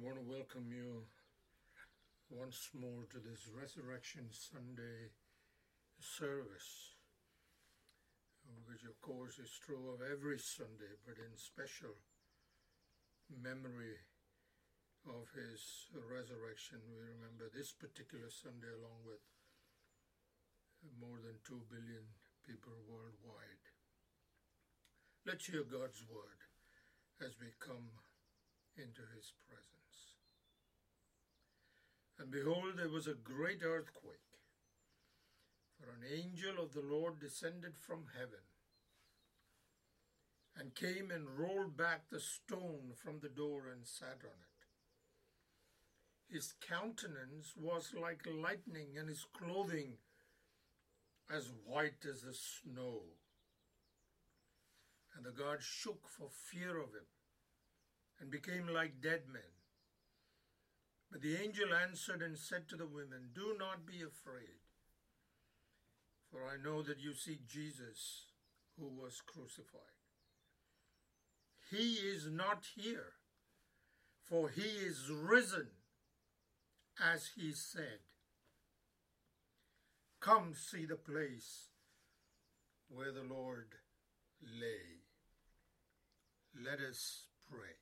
I want to welcome you once more to this Resurrection Sunday service, which of course is true of every Sunday, but in special memory of his resurrection, we remember this particular Sunday along with more than 2 billion people worldwide. Let's hear God's word as we come into his presence. And behold, there was a great earthquake, for an angel of the Lord descended from heaven and came and rolled back the stone from the door and sat on it. His countenance was like lightning, and his clothing as white as the snow. And the guards shook for fear of him and became like dead men. But the angel answered and said to the women, "Do not be afraid, for I know that you seek Jesus who was crucified. He is not here, for he is risen, as he said. Come see the place where the Lord lay." Let us pray.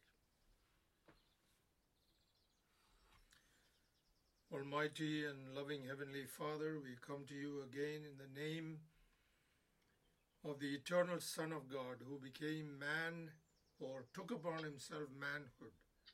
Almighty and loving Heavenly Father, we come to you again in the name of the eternal Son of God, who became man or took upon himself manhood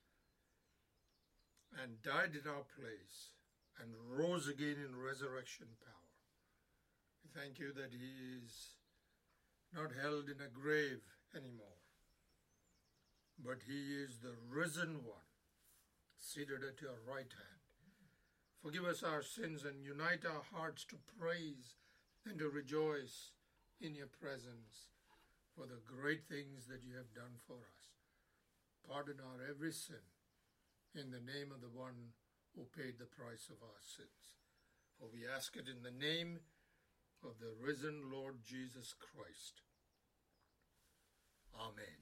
and died in our place and rose again in resurrection power. We thank you that he is not held in a grave anymore, but he is the risen one, seated at your right hand. Forgive us our sins and unite our hearts to praise and to rejoice in your presence for the great things that you have done for us. Pardon our every sin in the name of the one who paid the price of our sins. For we ask it in the name of the risen Lord Jesus Christ. Amen.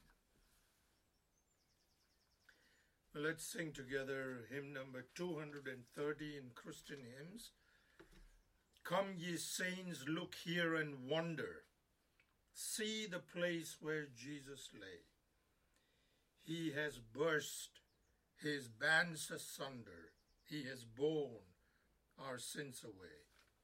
Well, let's sing together hymn number 230 in Christian Hymns. Come ye saints, look here and wonder. See the place where Jesus lay. He has burst his bands asunder. He has borne our sins away.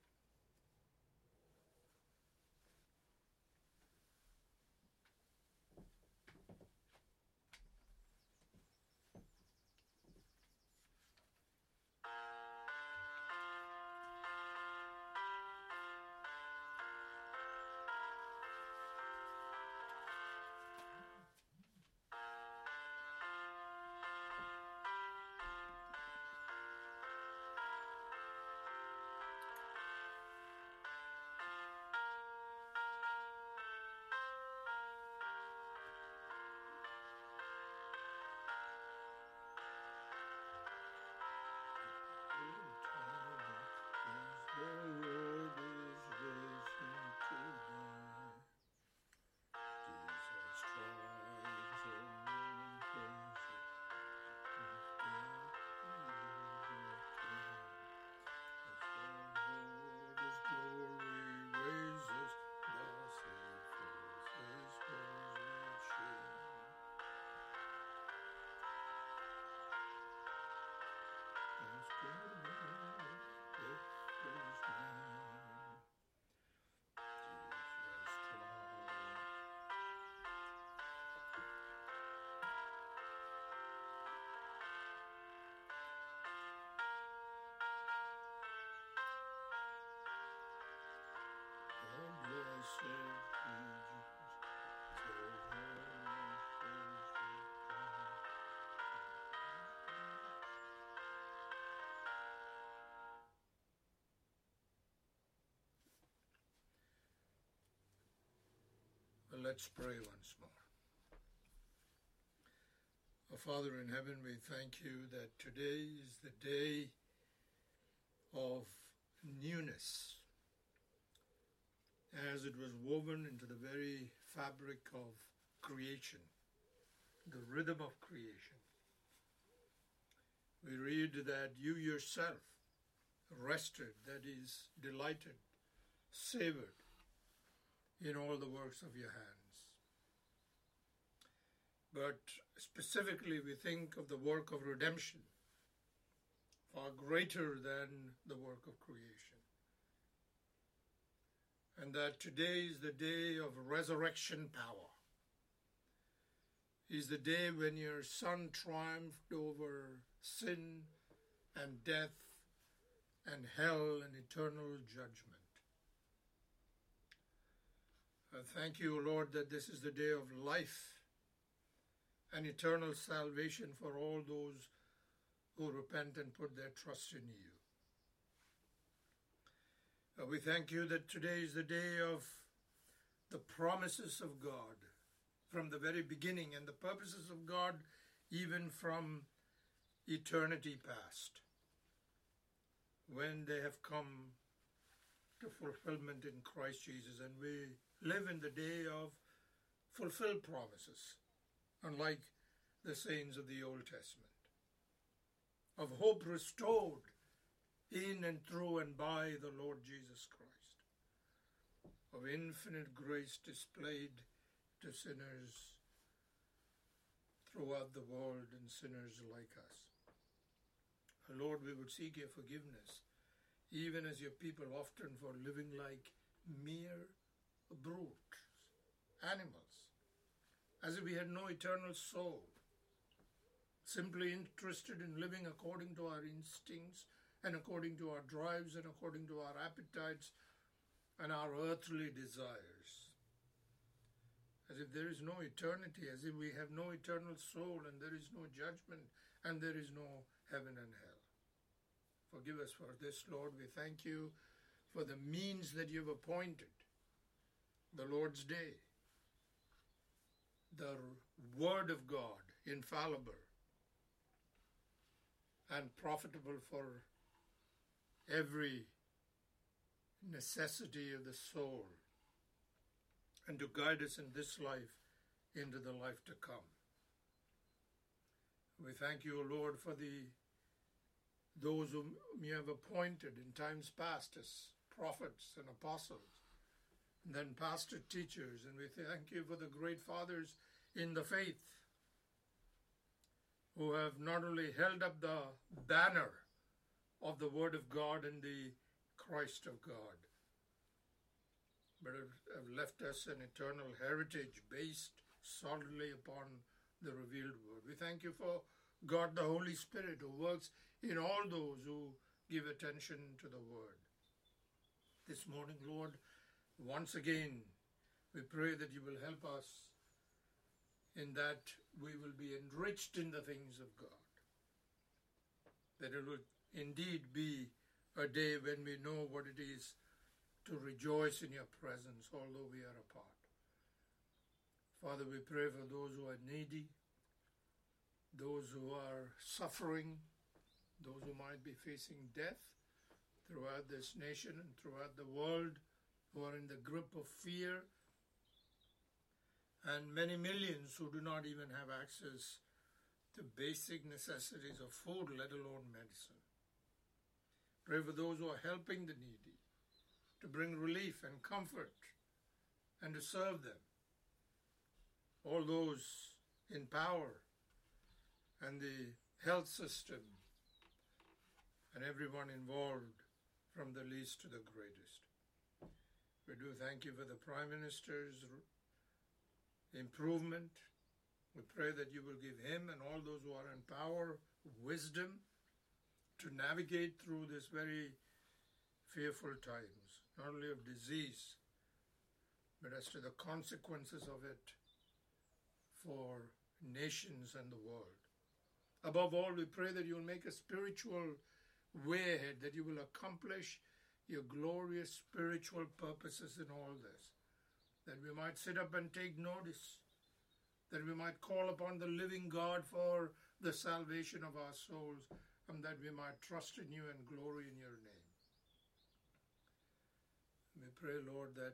Well, let's pray once more. Our Father in heaven, we thank you that today is the day of newness, as it was woven into the very fabric of creation, the rhythm of creation. We read that you yourself rested, that is, delighted, savored in all the works of your hands. But specifically, we think of the work of redemption, far greater than the work of creation. And that today is the day of resurrection power. Is the day when your Son triumphed over sin and death and hell and eternal judgment. I thank you, Lord, that this is the day of life and eternal salvation for all those who repent and put their trust in you. We thank you that today is the day of the promises of God from the very beginning and the purposes of God even from eternity past, when they have come to fulfillment in Christ Jesus. And we live in the day of fulfilled promises, unlike the saints of the Old Testament, of hope restored in and through and by the Lord Jesus Christ, of infinite grace displayed to sinners throughout the world and sinners like us. Lord, we would seek your forgiveness, even as your people often for living like mere brutes, animals, as if we had no eternal soul, simply interested in living according to our instincts and according to our drives and according to our appetites and our earthly desires. As if there is no eternity, as if we have no eternal soul and there is no judgment and there is no heaven and hell. Forgive us for this, Lord. We thank you for the means that you've appointed, the Lord's Day, the Word of God, infallible and profitable for every necessity of the soul, and to guide us in this life into the life to come. We thank you, O Lord, for those whom you have appointed in times past as prophets and apostles, and then pastor teachers. And we thank you for the great fathers in the faith who have not only held up the banner of the Word of God and the Christ of God, but have left us an eternal heritage based solidly upon the revealed Word. We thank you for God the Holy Spirit, who works in all those who give attention to the Word. This morning, Lord, once again, we pray that you will help us in that we will be enriched in the things of God, that it will indeed be a day when we know what it is to rejoice in your presence, although we are apart. Father, we pray for those who are needy, those who are suffering, those who might be facing death throughout this nation and throughout the world, who are in the grip of fear, and many millions who do not even have access to basic necessities of food, let alone medicine. Pray for those who are helping the needy, to bring relief and comfort and to serve them. All those in power and the health system and everyone involved, from the least to the greatest. We do thank you for the Prime Minister's improvement. We pray that you will give him and all those who are in power wisdom to navigate through this very fearful times, not only of disease, but as to the consequences of it for nations and the world. Above all, we pray that you will make a spiritual way ahead, that you will accomplish your glorious spiritual purposes in all this, that we might sit up and take notice, that we might call upon the living God for the salvation of our souls, and that we might trust in you and glory in your name. We pray, Lord, that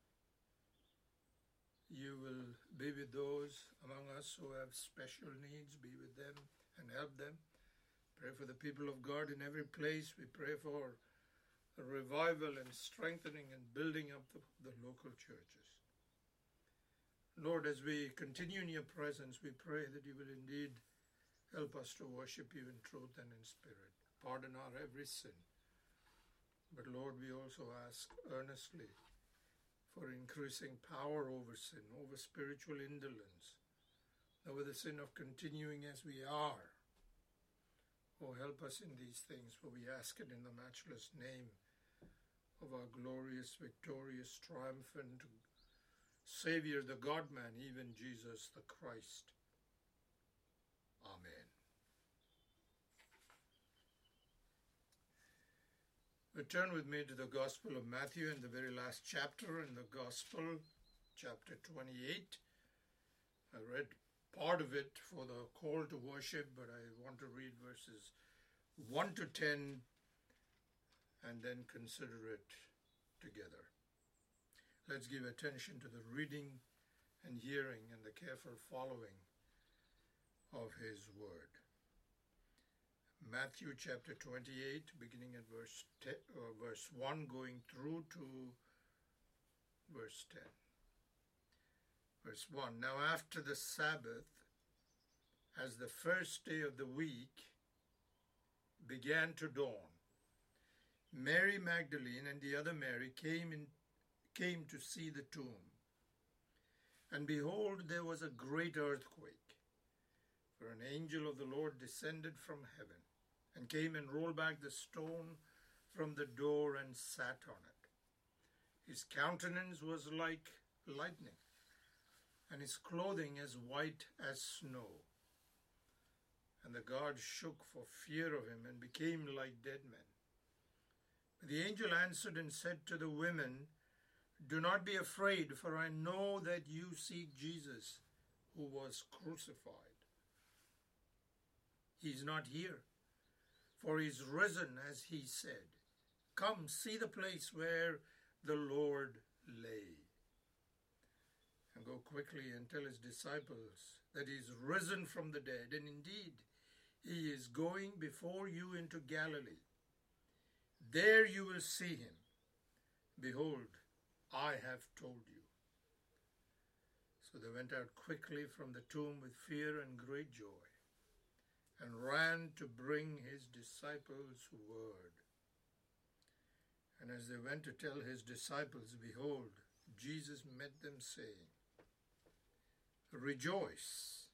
you will be with those among us who have special needs, be with them and help them. Pray for the people of God in every place. We pray for a revival and strengthening and building up the local churches. Lord, as we continue in your presence, we pray that you will indeed help us to worship you in truth and in spirit. Pardon our every sin. But Lord, we also ask earnestly for increasing power over sin, over spiritual indolence, over the sin of continuing as we are. Oh, help us in these things, for we ask it in the matchless name of our glorious, victorious, triumphant Savior, the God-man, even Jesus the Christ. Amen. Return with me to the Gospel of Matthew in the very last chapter in the Gospel, chapter 28. I read part of it for the call to worship, but I want to read verses 1 to 10 and then consider it together. Let's give attention to the reading and hearing and the careful following of his word. Matthew chapter 28, beginning at verse 1, going through to verse 10. Verse 1, Now after the Sabbath, as the first day of the week began to dawn, Mary Magdalene and the other Mary came to see the tomb. And behold, there was a great earthquake, for an angel of the Lord descended from heaven, and came and rolled back the stone from the door and sat on it. His countenance was like lightning, and his clothing as white as snow. And the guards shook for fear of him and became like dead men. But the angel answered and said to the women, Do not be afraid, for I know that you seek Jesus, who was crucified. He is not here, for he is risen, as he said. Come, see the place where the Lord lay. And go quickly and tell his disciples that he is risen from the dead, and indeed he is going before you into Galilee. There you will see him. Behold, I have told you. So they went out quickly from the tomb with fear and great joy, and ran to bring his disciples word. And as they went to tell his disciples, behold, Jesus met them, saying, Rejoice.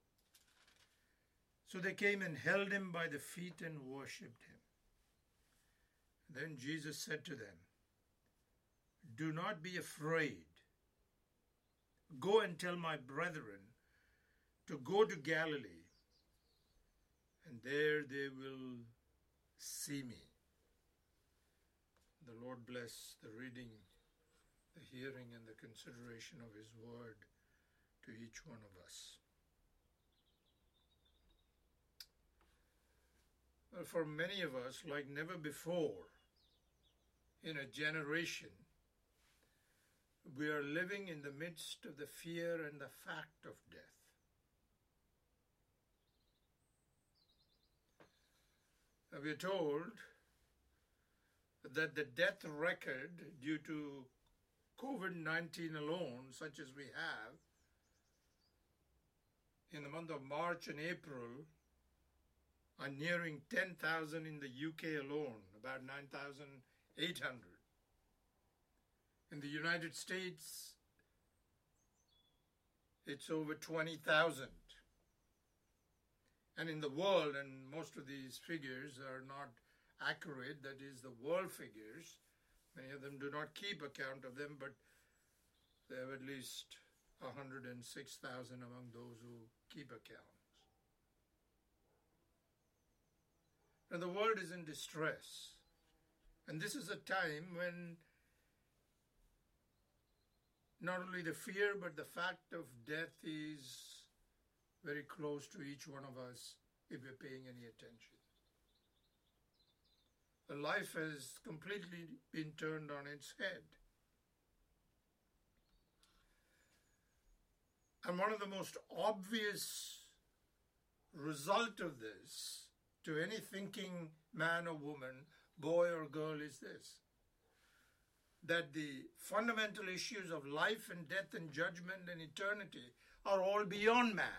So they came and held him by the feet and worshipped him. Then Jesus said to them, Do not be afraid. Go and tell my brethren to go to Galilee, and there they will see me. The Lord bless the reading, the hearing, and the consideration of his word to each one of us. Well, for many of us, like never before in a generation, we are living in the midst of the fear and the fact of death. Now, we are told that the death record due to COVID-19 alone, such as we have, in the month of March and April, are nearing 10,000 in the UK alone, about 9,800. In the United States, it's over 20,000. And in the world, and most of these figures are not accurate, that is the world figures, many of them do not keep account of them, but they have at least 106,000 among those who keep accounts. And the world is in distress. And this is a time when not only the fear, but the fact of death is very close to each one of us if we're paying any attention. The life has completely been turned on its head. And one of the most obvious result of this to any thinking man or woman, boy or girl, is this: that the fundamental issues of life and death and judgment and eternity are all beyond man.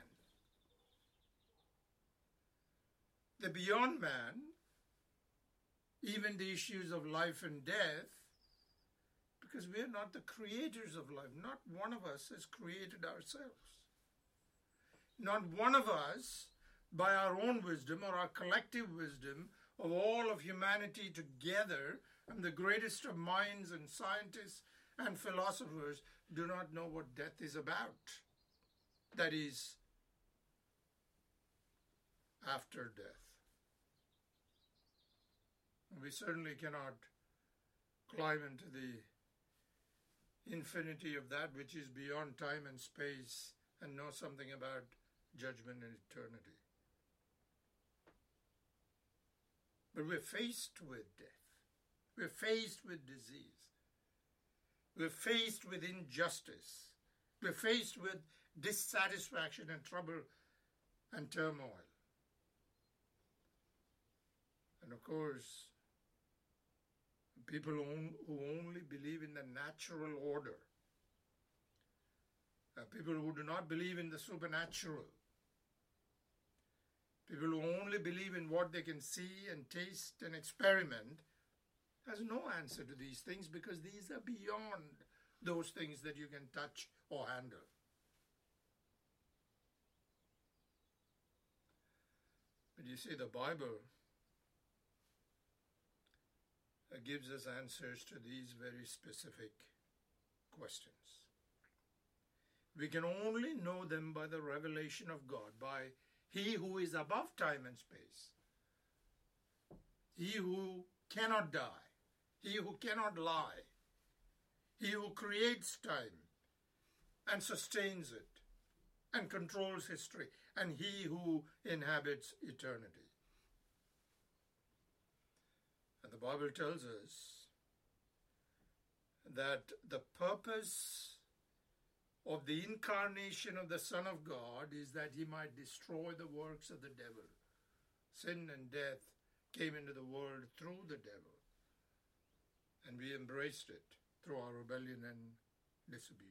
They're beyond man, even the issues of life and death, because we are not the creators of life. Not one of us has created ourselves. Not one of us, by our own wisdom or our collective wisdom of all of humanity together, and the greatest of minds and scientists and philosophers, do not know what death is about. That is, after death. We certainly cannot climb into the infinity of that which is beyond time and space and know something about judgment and eternity. But we're faced with death. We're faced with disease. We're faced with injustice. We're faced with dissatisfaction and trouble and turmoil. And of course, people who only believe in the natural order, people who do not believe in the supernatural, people who only believe in what they can see and taste and experiment, has no answer to these things, because these are beyond those things that you can touch or handle. But you see, the Bible gives us answers to these very specific questions. We can only know them by the revelation of God, by He who is above time and space, He who cannot die, He who cannot lie, He who creates time and sustains it and controls history, and He who inhabits eternity. And the Bible tells us that the purpose of the incarnation of the Son of God is that He might destroy the works of the devil. Sin and death came into the world through the devil, and we embraced it through our rebellion and disobedience.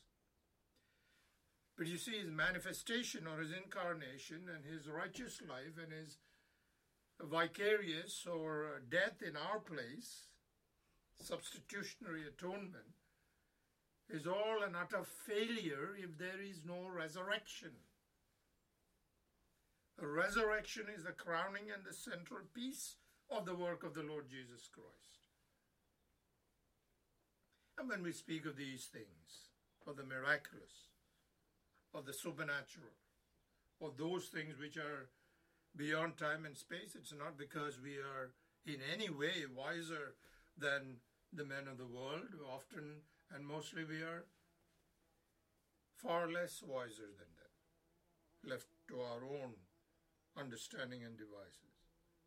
But you see, His manifestation or His incarnation and His righteous life and His vicarious or death in our place, substitutionary atonement, is all an utter failure if there is no resurrection. The resurrection is the crowning and the central piece of the work of the Lord Jesus Christ. And when we speak of these things, of the miraculous, of the supernatural, of those things which are beyond time and space, it's not because we are in any way wiser than the men of the world. Often and mostly we are far less wiser than them, left to our own understanding and devices.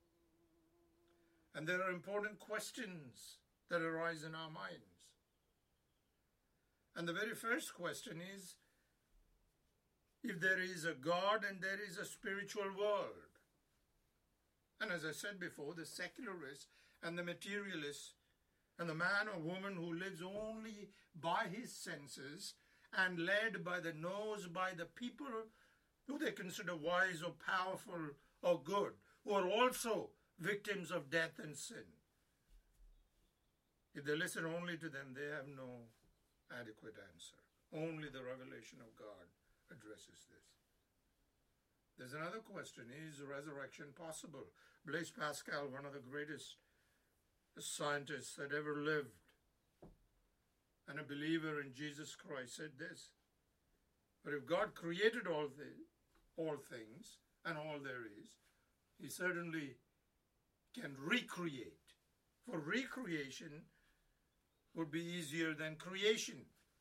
And there are important questions that arise in our minds. And the very first question is, if there is a God and there is a spiritual world. And as I said before, the secularist and the materialist and the man or woman who lives only by his senses and led by the nose by the people who they consider wise or powerful or good, who are also victims of death and sin. If they listen only to them, they have no adequate answer. Only the revelation of God addresses this. There's another question: is resurrection possible? Blaise Pascal, one of the greatest scientists that ever lived and a believer in Jesus Christ, said this: but if God created all things and all there is, He certainly can recreate. For recreation would be easier than creation.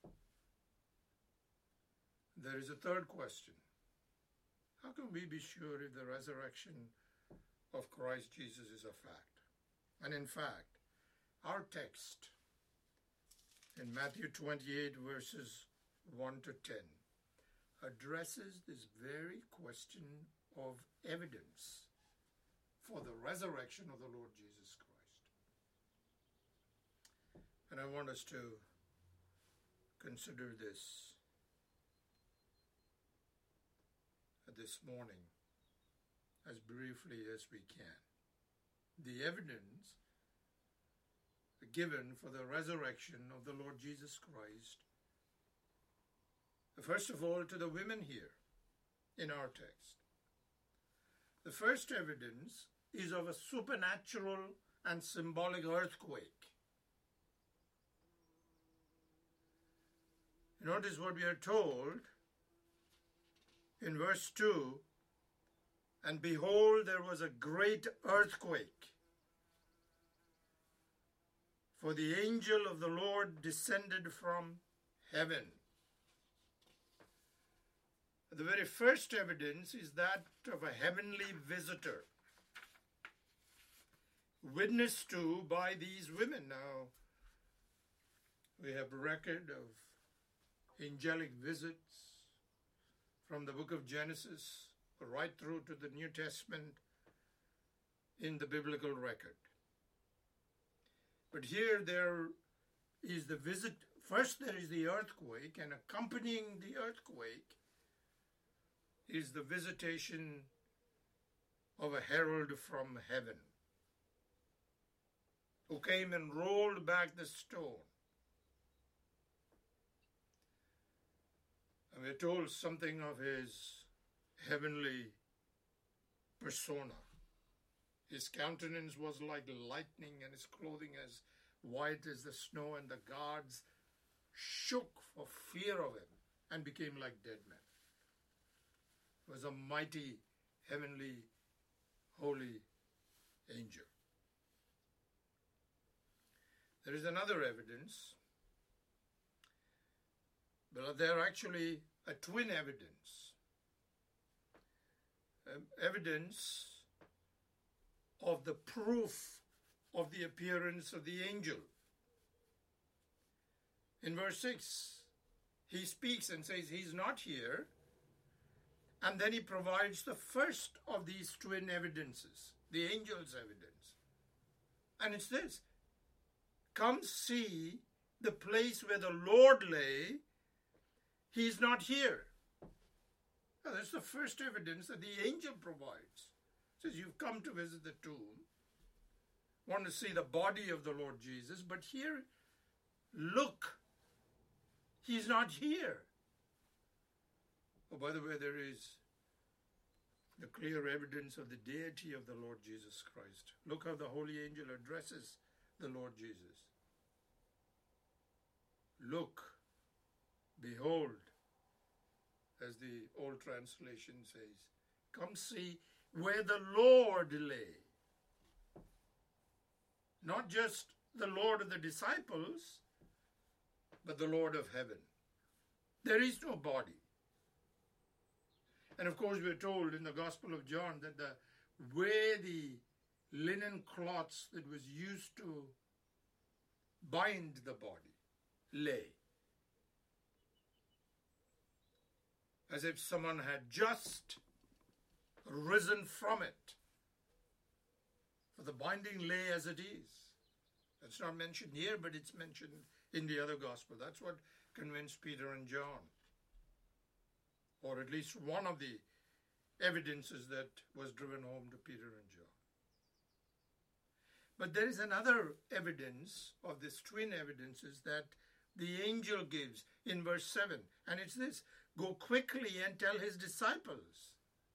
There is a third question. How can we be sure if the resurrection of Christ Jesus is a fact? And in fact, our text in Matthew 28 verses 1 to 10 addresses this very question of evidence for the resurrection of the Lord Jesus Christ. And I want us to consider this morning as briefly as we can. The evidence given for the resurrection of the Lord Jesus Christ, first of all, to the women here in our text. The first evidence is of a supernatural and symbolic earthquake. Notice what we are told in verse 2, and behold, there was a great earthquake, for the angel of the Lord descended from heaven. The very first evidence is that of a heavenly visitor, witnessed to by these women. Now, we have a record of angelic visits from the book of Genesis right through to the New Testament in the biblical record. But here there is the visit. First there is the earthquake, and accompanying the earthquake is the visitation of a herald from heaven, who came and rolled back the stone. And we're told something of his heavenly persona. His countenance was like lightning, and his clothing as white as the snow, and the guards shook for fear of him and became like dead men. It was a mighty, heavenly, holy angel. There is another evidence, but they're actually a twin evidence. Evidence of the proof of the appearance of the angel. In verse 6, he speaks and says he's not here, and then he provides the first of these twin evidences, the angel's evidence. And it's this: come see the place where the Lord lay, he's not here. Now, that's the first evidence that the angel provides. It says you've come to visit the tomb, want to see the body of the Lord Jesus, but here, look, he's not here. Oh, by the way, there is the clear evidence of the deity of the Lord Jesus Christ. Look how the holy angel addresses the Lord Jesus. Look, behold, as the old translation says, come see where the Lord lay. Not just the Lord of the disciples, but the Lord of heaven. There is no body. And of course, we're told in the Gospel of John that where the linen cloths that was used to bind the body lay, as if someone had just risen from it. For the binding lay as it is. That's not mentioned here, but it's mentioned in the other gospel. That's what convinced Peter and John, or at least one of the evidences that was driven home to Peter and John. But there is another evidence of this twin evidences that the angel gives in verse 7, and it's this: go quickly and tell his disciples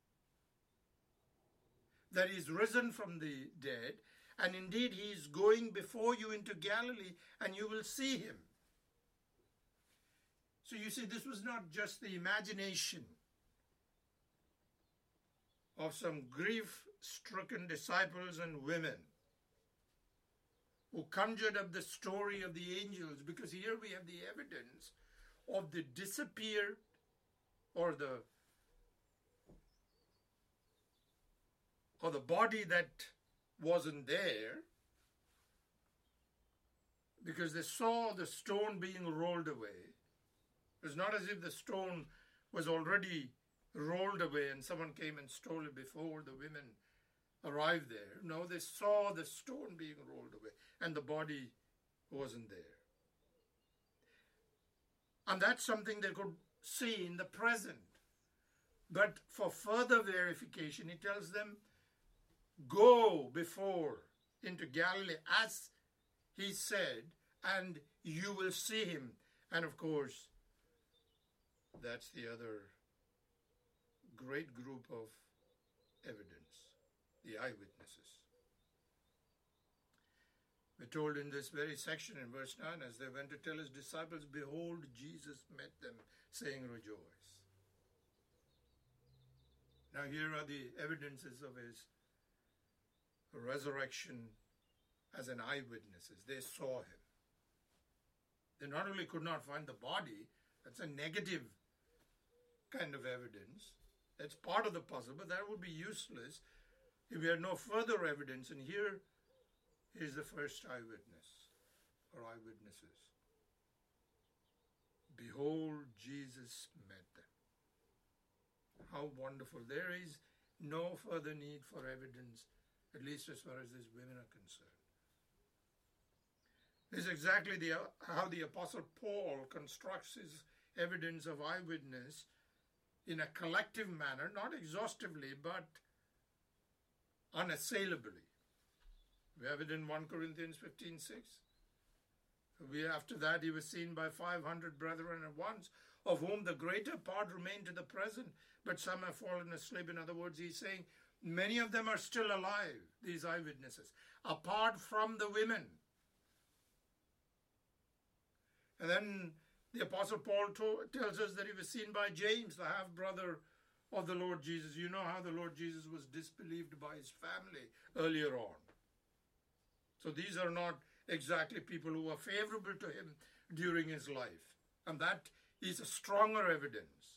that he's risen from the dead, and indeed he is going before you into Galilee, and you will see him. So you see, this was not just the imagination of some grief-stricken disciples and women who conjured up the story of the angels, because here we have the evidence of the disappeared, or the body that wasn't there, because they saw the stone being rolled away. It's not as if the stone was already rolled away and someone came and stole it before the women arrived there. No, they saw the stone being rolled away and the body wasn't there. And that's something they could see in the present. But for further verification, he tells them, go before into Galilee as he said, and you will see him. And of course, that's the other great group of evidence, the eyewitnesses. We're told in this very section in verse 9, as they went to tell his disciples, behold, Jesus met them, saying, rejoice. Now here are the evidences of his resurrection as an eyewitnesses. They saw him. They not only could not find the body, that's a negative kind of evidence. That's part of the puzzle, but that would be useless if we had no further evidence. And here is the first eyewitness or eyewitnesses. Behold, Jesus met them. How wonderful. There is no further need for evidence, at least as far as these women are concerned. This is exactly how the Apostle Paul constructs his evidence of eyewitness in a collective manner, not exhaustively, but unassailably. We have it in 1 Corinthians 15:6. After that, he was seen by 500 brethren at once, of whom the greater part remain to the present, but some have fallen asleep. In other words, he's saying many of them are still alive, these eyewitnesses, apart from the women. And then the Apostle Paul tells us that he was seen by James, the half-brother of the Lord Jesus. You know how the Lord Jesus was disbelieved by his family earlier on. So these are not exactly people who were favorable to him during his life. And that is a stronger evidence.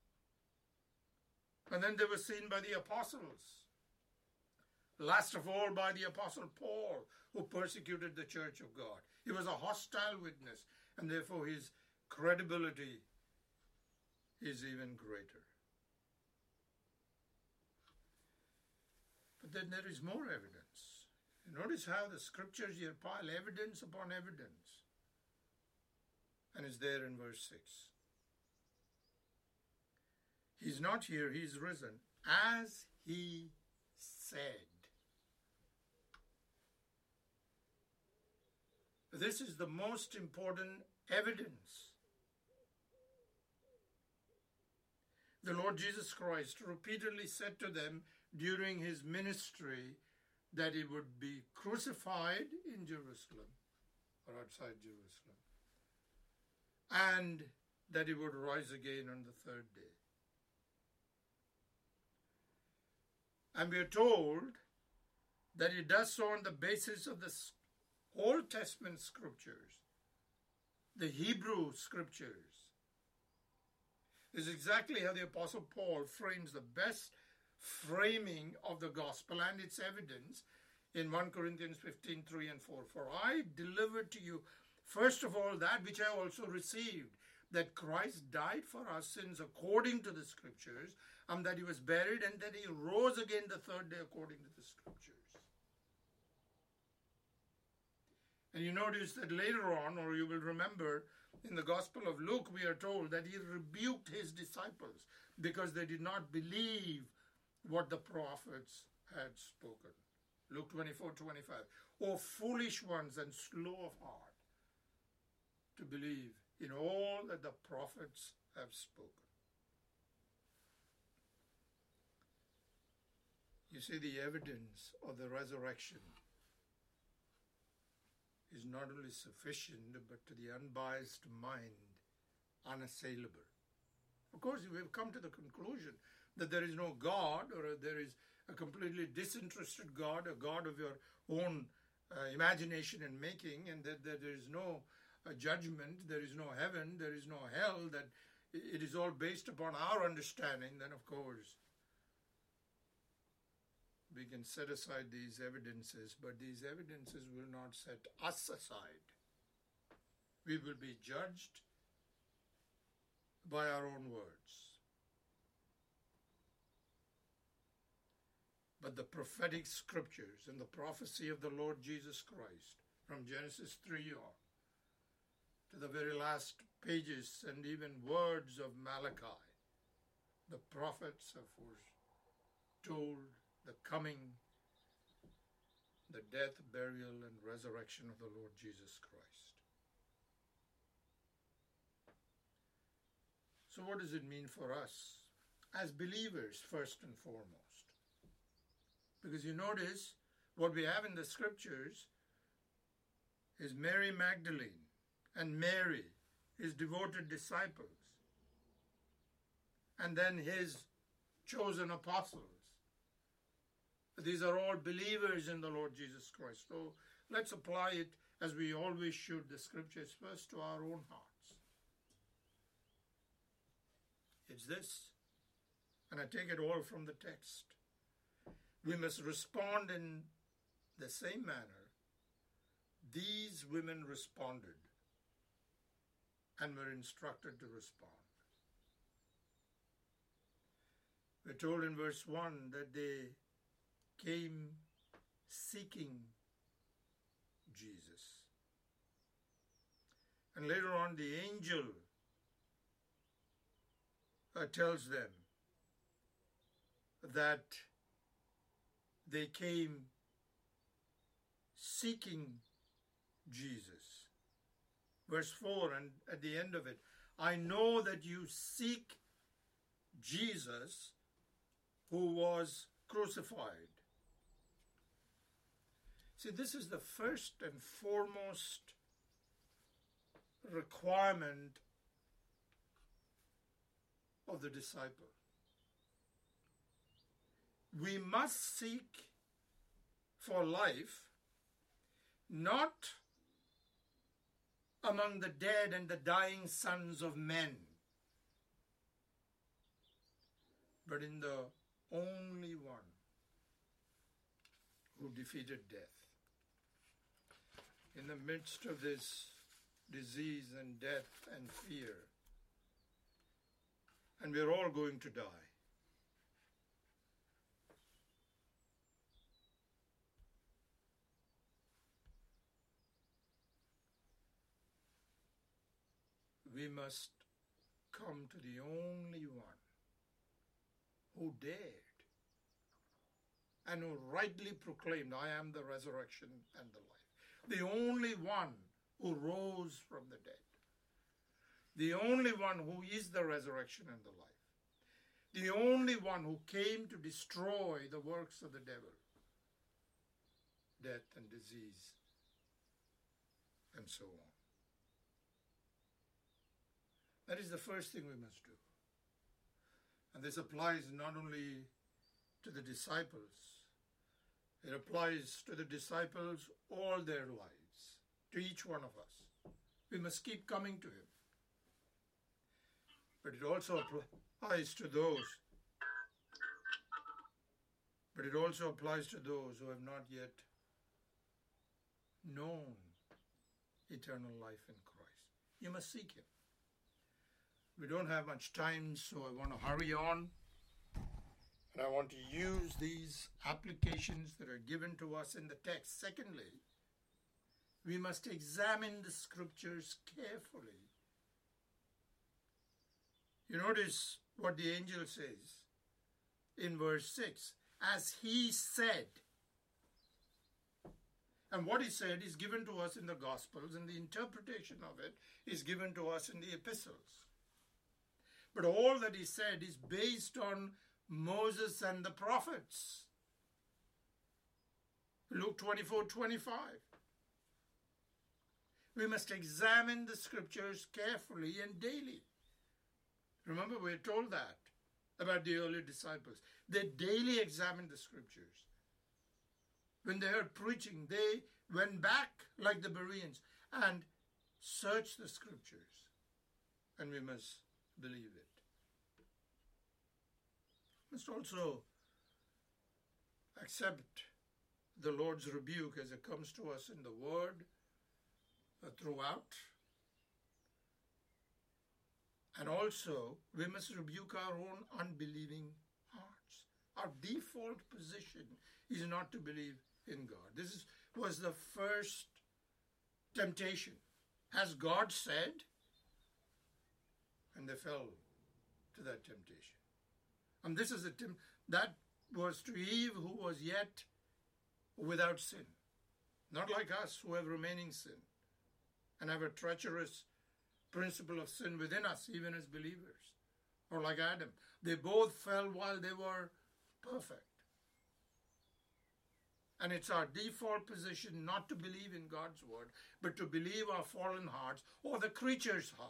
And then they were seen by the apostles. Last of all, by the Apostle Paul, who persecuted the church of God. He was a hostile witness, and therefore his credibility is even greater. But then there is more evidence. Notice how the scriptures here pile evidence upon evidence. And it's there in verse 6. He's not here, he's risen, as he said. This is the most important evidence. The Lord Jesus Christ repeatedly said to them during his ministry that he would be crucified in Jerusalem or outside Jerusalem, and that he would rise again on the third day. And we are told that he does so on the basis of the Old Testament scriptures, the Hebrew scriptures. This is exactly how the Apostle Paul frames the best framing of the gospel and its evidence in 1 Corinthians 15:3 and 4. For I delivered to you, first of all, that which I also received, that Christ died for our sins according to the scriptures, and that he was buried, and that he rose again the third day according to the scriptures. And you notice that later on, or you will remember, in the Gospel of Luke, we are told that he rebuked his disciples because they did not believe what the prophets had spoken. Luke 24:25. O foolish ones and slow of heart to believe in all that the prophets have spoken. You see, the evidence of the resurrection is not only sufficient, but to the unbiased mind, unassailable. Of course, we have come to the conclusion that there is no God, or there is a completely disinterested God, a God of your own imagination and making, and that there is no judgment, there is no heaven, there is no hell, that it is all based upon our understanding, then of course we can set aside these evidences, but these evidences will not set us aside. We will be judged by our own words. but the prophetic scriptures and the prophecy of the Lord Jesus Christ from Genesis 3 on to the very last pages and even words of Malachi. The prophets have foretold the coming, the death, burial, and resurrection of the Lord Jesus Christ. So what does it mean for us as believers, first and foremost? Because you notice what we have in the scriptures is Mary Magdalene and Mary, his devoted disciples, and then his chosen apostles. These are all believers in the Lord Jesus Christ. So let's apply it, as we always should, the scriptures first to our own hearts. It's this, and I take it all from the text. We must respond in the same manner these women responded and were instructed to respond. We're told in verse 1 that they came seeking Jesus. And later on, the angel tells them that they came seeking Jesus. Verse 4, and at the end of it, I know that you seek Jesus who was crucified. See, this is the first and foremost requirement of the disciple. We must seek for life not among the dead and the dying sons of men, but in the only one who defeated death. In the midst of this disease and death and fear, and we're all going to die. We must come to the only one who dared and who rightly proclaimed, I am the resurrection and the life. The only one who rose from the dead. The only one who is the resurrection and the life. The only one who came to destroy the works of the devil. Death and disease and so on. That is the first thing we must do. And this applies not only to the disciples, it applies to the disciples all their lives, to each one of us. We must keep coming to him. But it also applies to those. But it also applies to those who have not yet known eternal life in Christ. You must seek him. We don't have much time, so I want to hurry on. And I want to use these applications that are given to us in the text. Secondly, we must examine the scriptures carefully. You notice what the angel says in verse 6. As he said. And what he said is given to us in the Gospels, and the interpretation of it is given to us in the epistles. But all that he said is based on Moses and the prophets. Luke 24:25. We must examine the scriptures carefully and daily. Remember, we're told that about the early disciples. They daily examined the scriptures. When they heard preaching, they went back like the Bereans and searched the scriptures. And we must believe it. We must also accept the Lord's rebuke as it comes to us in the Word throughout. And also, we must rebuke our own unbelieving hearts, our default position is not to believe in God. This was the first temptation. Has God said? And they fell to that temptation. And this is that was to Eve, who was yet without sin. Not like us, who have remaining sin and have a treacherous principle of sin within us, even as believers. Or like Adam. They both fell while they were perfect. And it's our default position not to believe in God's word, but to believe our fallen hearts or the creature's heart.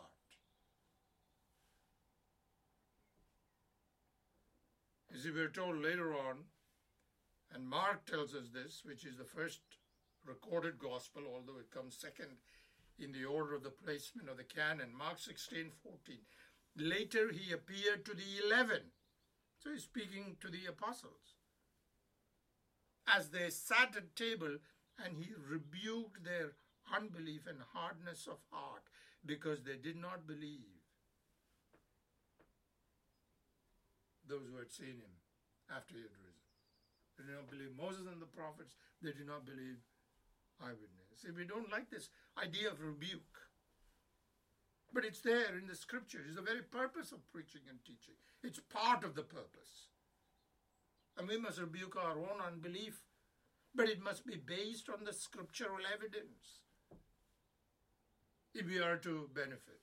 You see, we're told later on, and Mark tells us this, which is the first recorded gospel, although it comes second in the order of the placement of the canon, Mark 16:14. Later he appeared to the 11. So he's speaking to the apostles. As they sat at table, and he rebuked their unbelief and hardness of heart, because they did not believe those who had seen him after he had risen. They did not believe Moses and the prophets. They did not believe eyewitnesses. See, we don't like this idea of rebuke. But it's there in the scriptures. It's the very purpose of preaching and teaching. It's part of the purpose. And we must rebuke our own unbelief. But it must be based on the scriptural evidence if we are to benefit.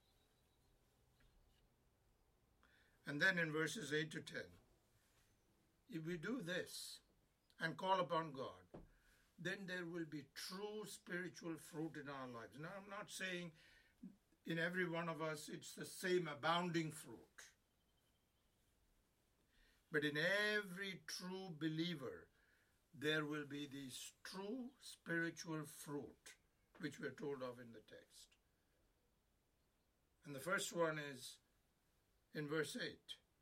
And then in verses 8 to 10, if we do this and call upon God, then there will be true spiritual fruit in our lives. Now, I'm not saying in every one of us it's the same abounding fruit. But in every true believer, there will be these true spiritual fruit, which we're told of in the text. And the first one is in verse 8.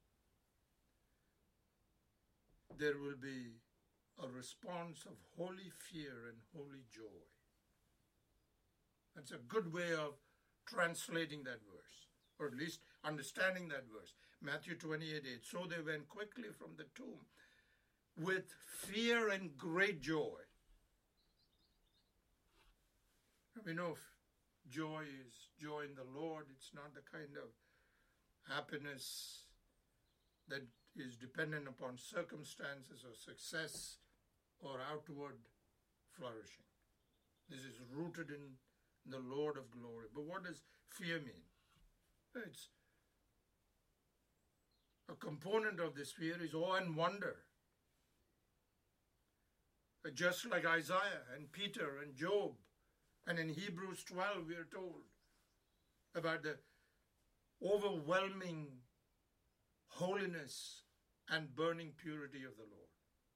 There will be a response of holy fear and holy joy. That's a good way of translating that verse, or at least understanding that verse. Matthew 28:8. So they went quickly from the tomb with fear and great joy. And we know joy is joy in the Lord. It's not the kind of happiness that is dependent upon circumstances or success or outward flourishing. This is rooted in the Lord of glory. But what does fear mean? It's a component of this fear is awe and wonder. Just like Isaiah and Peter and Job, and in Hebrews 12 we are told about the overwhelming holiness and burning purity of the Lord.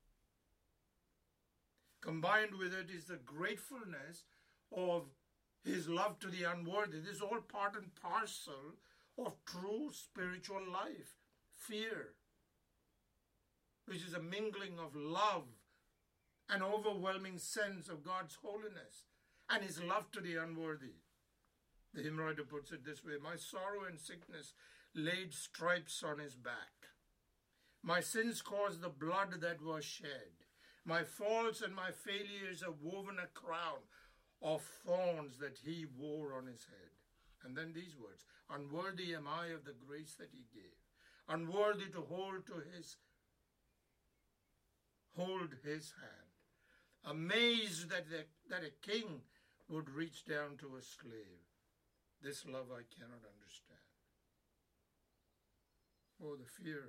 Combined with it is the gratefulness of his love to the unworthy. This is all part and parcel of true spiritual life. Fear, which is a mingling of love, an overwhelming sense of God's holiness and his love to the unworthy. The hymn writer puts it this way: my sorrow and sickness laid stripes on his back. My sins caused the blood that was shed. My faults and my failures have woven a crown of thorns that he wore on his head. And then these words: unworthy am I of the grace that he gave, unworthy to hold his hand, amazed that a king would reach down to a slave. This love I cannot understand. Oh, the fear,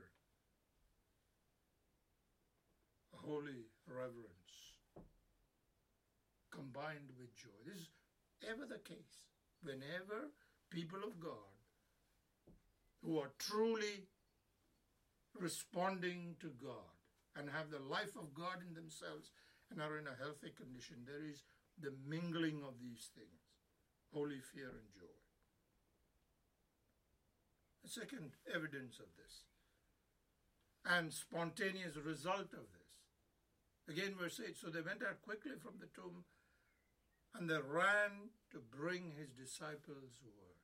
a holy reverence combined with joy. This is ever the case. Whenever people of God who are truly responding to God and have the life of God in themselves and are in a healthy condition, there is the mingling of these things, holy fear and joy. The second evidence of this and spontaneous result of this. Again, verse 8, so they went out quickly from the tomb and they ran to bring his disciples word.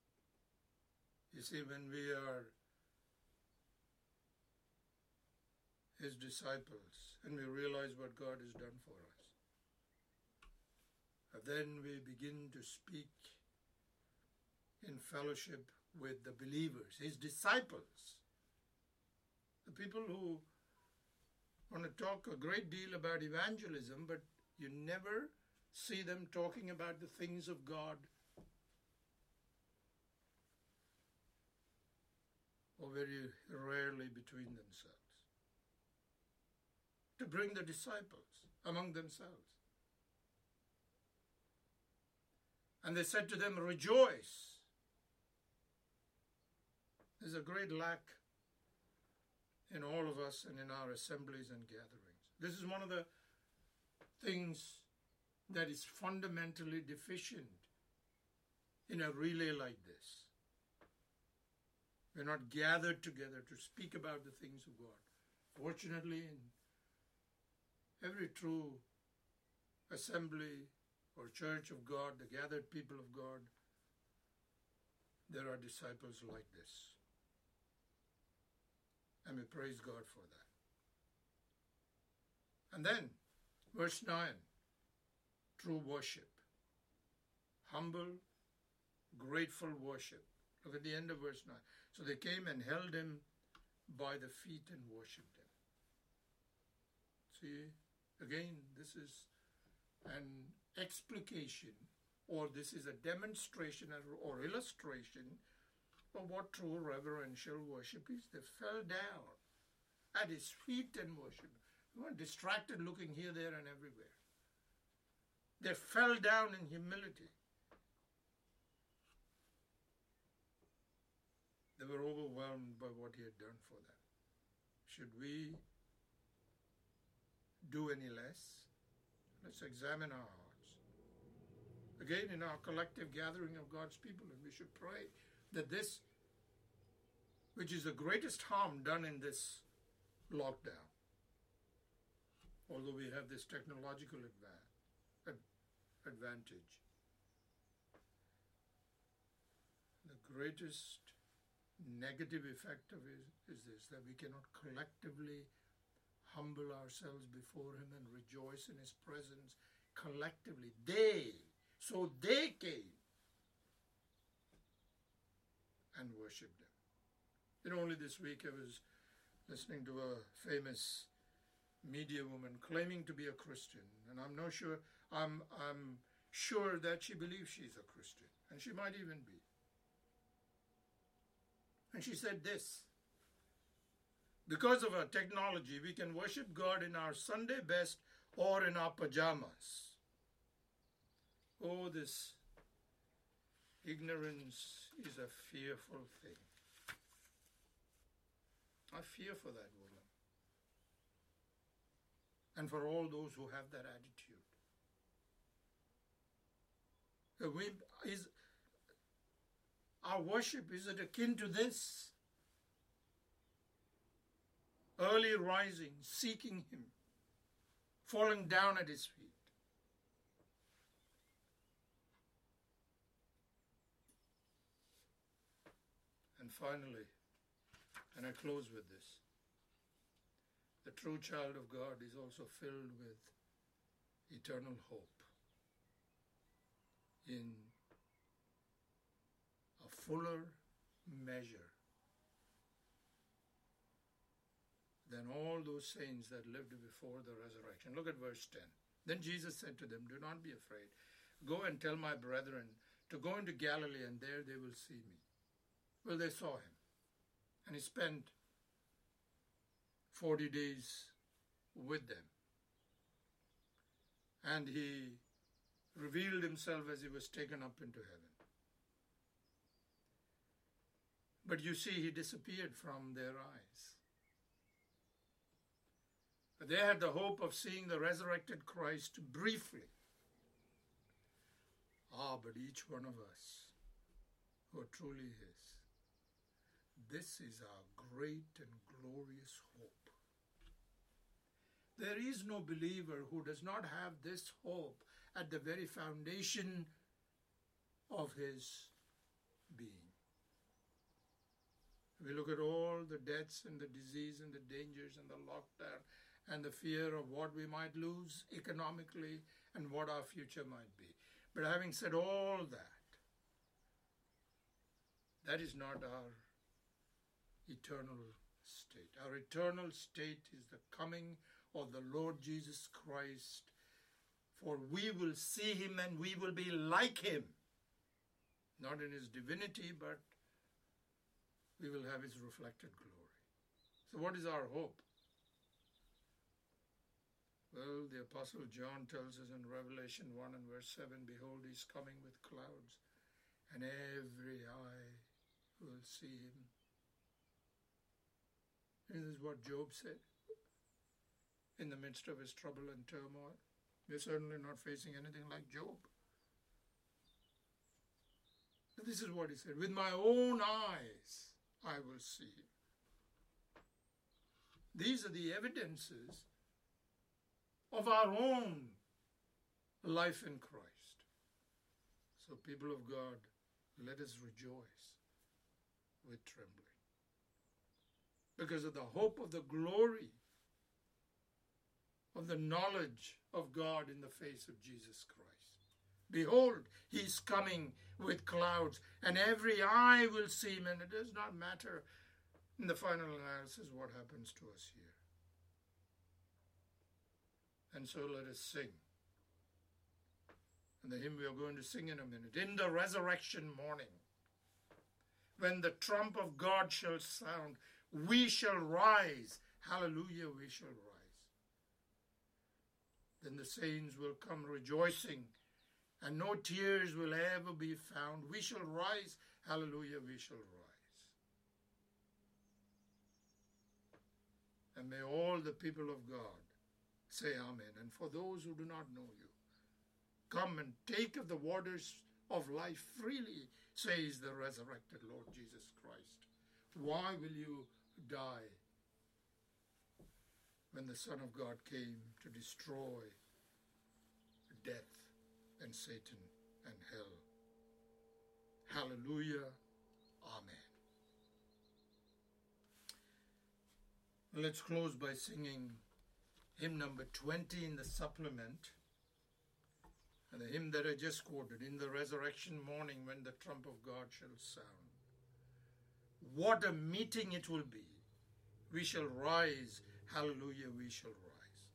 You see, when we are his disciples, and we realize what God has done for us. And then we begin to speak in fellowship with the believers, his disciples, the people who want to talk a great deal about evangelism, but you never see them talking about the things of God, or very rarely between themselves, to bring the disciples among themselves. And they said to them, rejoice. There's a great lack in all of us and in our assemblies and gatherings. This is one of the things that is fundamentally deficient in a relay like this. We're not gathered together to speak about the things of God. Fortunately, in every true assembly or church of God, the gathered people of God, there are disciples like this. And we praise God for that. And then, verse 9, true worship. Humble, grateful worship. Look at the end of verse 9. So they came and held him by the feet and worshipped him. See, again, this is an explication, or this is a demonstration or illustration of what true reverential worship is. They fell down at his feet and worshipped. They weren't distracted looking here, there, and everywhere. They fell down in humility. They were overwhelmed by what he had done for them. Should we do any less? Let's examine our hearts. Again, in our collective gathering of God's people, and we should pray that this, which is the greatest harm done in this lockdown, although we have this technological advantage, the greatest negative effect of it is this, that we cannot collectively humble ourselves before him and rejoice in his presence collectively. So they came and worshipped him. You know, only this week I was listening to a famous media woman claiming to be a Christian, and I'm sure that she believes she's a Christian, and she might even be. And she said this: because of our technology, we can worship God in our Sunday best or in our pajamas. Oh, this ignorance is a fearful thing. I fear for that woman and for all those who have that attitude. Our worship, is it akin to this? Early rising, seeking him, falling down at his feet. And finally, and I close with this, the true child of God is also filled with eternal hope in a fuller measure than all those saints that lived before the resurrection. Look at verse 10. Then Jesus said to them, do not be afraid. Go and tell my brethren to go into Galilee, and there they will see me. Well, they saw him. And he spent 40 days with them. And he revealed himself as he was taken up into heaven. But you see, he disappeared from their eyes. But they had the hope of seeing the resurrected Christ briefly. But each one of us who are truly his, this is our great and glorious hope. There is no believer who does not have this hope at the very foundation of his being. We look at all the deaths and the disease and the dangers and the lockdown and the fear of what we might lose economically and what our future might be. But having said all that, that is not our eternal state. Our eternal state is the coming of the Lord Jesus Christ, for we will see him and we will be like him, not in his divinity, but we will have his reflected glory. So what is our hope? Well, the Apostle John tells us in Revelation 1 and verse 7, behold, he's coming with clouds, and every eye will see him. And this is what Job said in the midst of his trouble and turmoil. We're certainly not facing anything like Job. But this is what he said, with my own eyes I will see him. These are the evidences of our own life in Christ. So, people of God, let us rejoice with trembling, because of the hope of the glory of the knowledge of God in the face of Jesus Christ. Behold, he's coming with clouds, and every eye will see him, and it does not matter in the final analysis what happens to us here. And so let us sing. And the hymn we are going to sing in a minute. In the resurrection morning, when the trump of God shall sound, we shall rise. Hallelujah, we shall rise. Then the saints will come rejoicing, and no tears will ever be found. We shall rise. Hallelujah, we shall rise. And may all the people of God say amen. And for those who do not know you, come and take of the waters of life freely, says the resurrected Lord Jesus Christ. Why will you die when the Son of God came to destroy death and Satan and hell? Hallelujah. Amen. Let's close by singing hymn number 20 in the supplement, and the hymn that I just quoted, in the resurrection morning when the trump of God shall sound. What a meeting it will be. We shall rise. Hallelujah, we shall rise.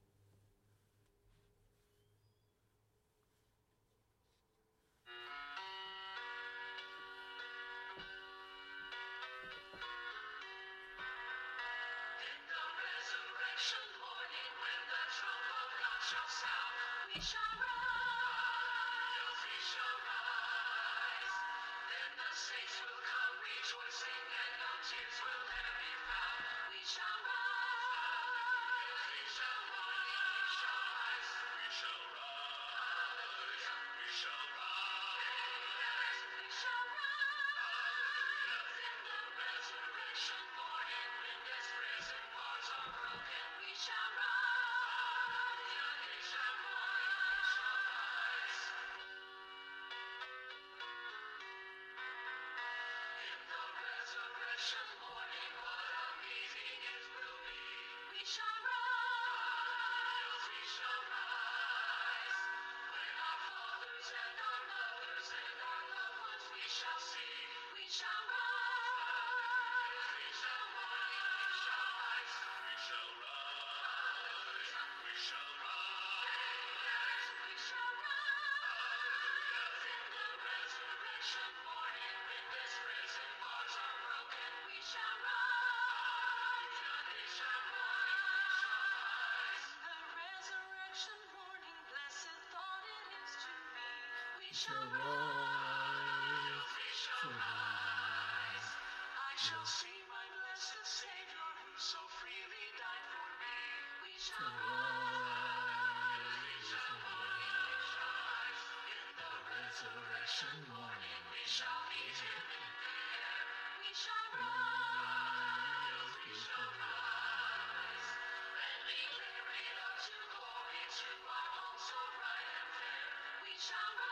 Shall rise, shall rise. I shall see my blessed Savior who so freely died for me. We shall rise, we shall rise. In the resurrection morning we shall meet him in the air. We shall rise, we shall rise. And be carried up to glory to our home so bright and fair. We shall rise.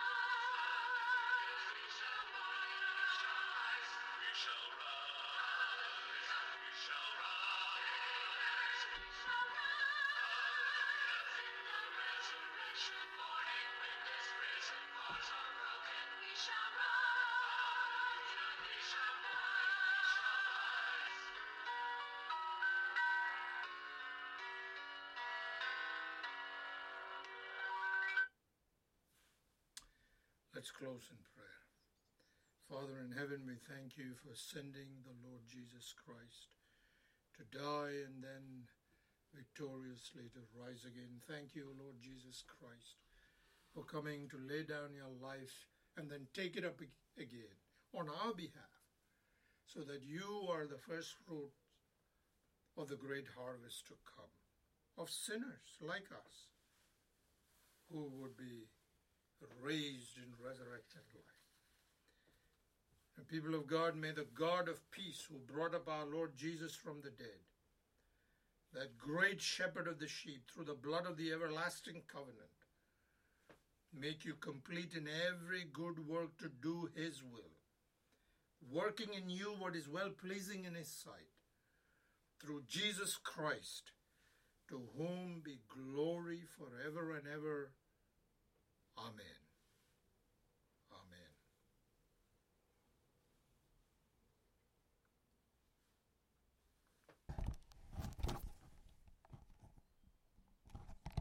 Let's close in prayer. Father in heaven, we thank you for sending the Lord Jesus Christ to die and then victoriously to rise again. Thank you, Lord Jesus Christ, for coming to lay down your life and then take it up again on our behalf, so that you are the first fruit of the great harvest to come, of sinners like us, who would be raised in resurrected life. And people of God, may the God of peace, who brought up our Lord Jesus from the dead, that great shepherd of the sheep, through the blood of the everlasting covenant, make you complete in every good work to do his will, working in you what is well-pleasing in his sight, through Jesus Christ, to whom be glory forever and ever. Amen.